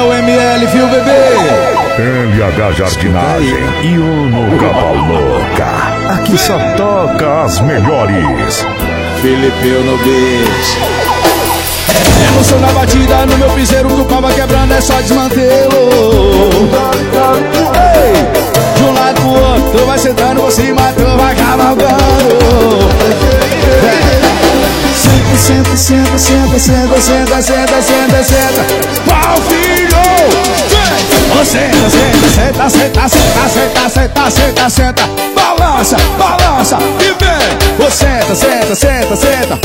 o ML, viu, bebê? LH Jardinagem e Uno Cavallouca. Aqui só toca as melhores. Filipinho no beat. Emoção na batida, no meu piseiro, que o pau vai quebrando, é só desmantelo. Ei, de um lado pro outro, tu vai sentando por cima, tu vai cavalgando. Senta, senta, senta, senta, senta, senta, senta, senta. Pau, filho! Senta, senta, senta, senta, senta, senta, senta, senta, senta. Balança, balança e vem. Você senta, senta, senta, senta.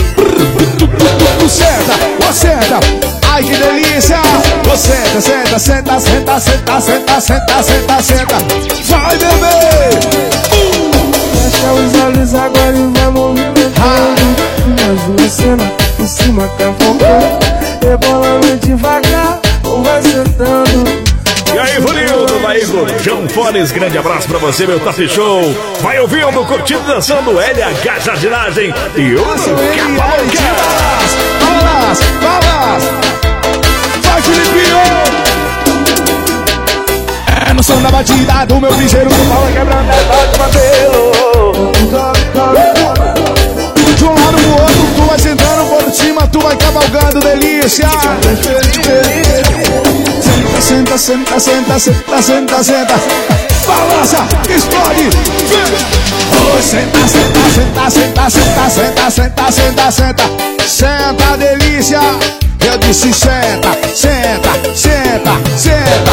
Senta, senta. Ai que delícia. Você senta, senta, senta, senta, senta, senta, senta, senta. Vai, bebê. Fecha os olhos agora e vai movimentando. Imagina a cena por cima cavocando, rebolando devagar, ou vai sentando. E aí, Vanildo, Laígo, João Fones, grande abraço pra você, meu Top Show. Vai ouvindo, curtindo, dançando LH Jardinagem e Uno Cavallouca. Balas, balas. Vai, Filipinho. É no som da batida do meu ligeiro, que o pau é quebrando, é só desmantelo. De um lado pro outro, tu vai sentando por cima, tu vai cavalgando, delícia. Senta, senta, senta, senta, senta, senta. Balança, explode. Oh, senta, senta, senta, senta, senta, senta, senta, senta, senta. Senta, delícia. Eu disse senta, senta, senta, senta.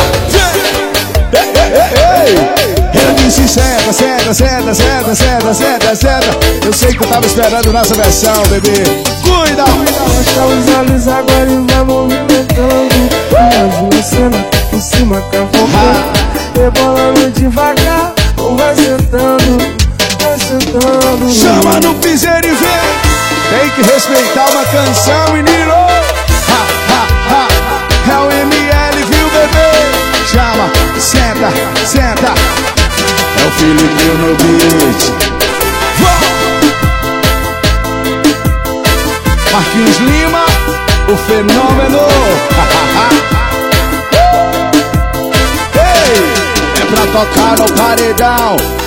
Eu disse senta, senta, senta, senta, senta, senta, senta. Eu sei que tu tava esperando nossa versão, bebê. Cuida! Fecha os olhos agora e vai movimentando. Imagina a cena por cima cavocando, rebolando devagar, ou vai sentando, vai sentando. Chama no piseiro e vem. Tem que respeitar uma canção, menino. Ha, ha, ha. É o ML, viu, bebê? Chama, senta, senta. É o Filipinho no beat. Marquinhos Lima, o fenômeno. Ei, é pra tocar no paredão.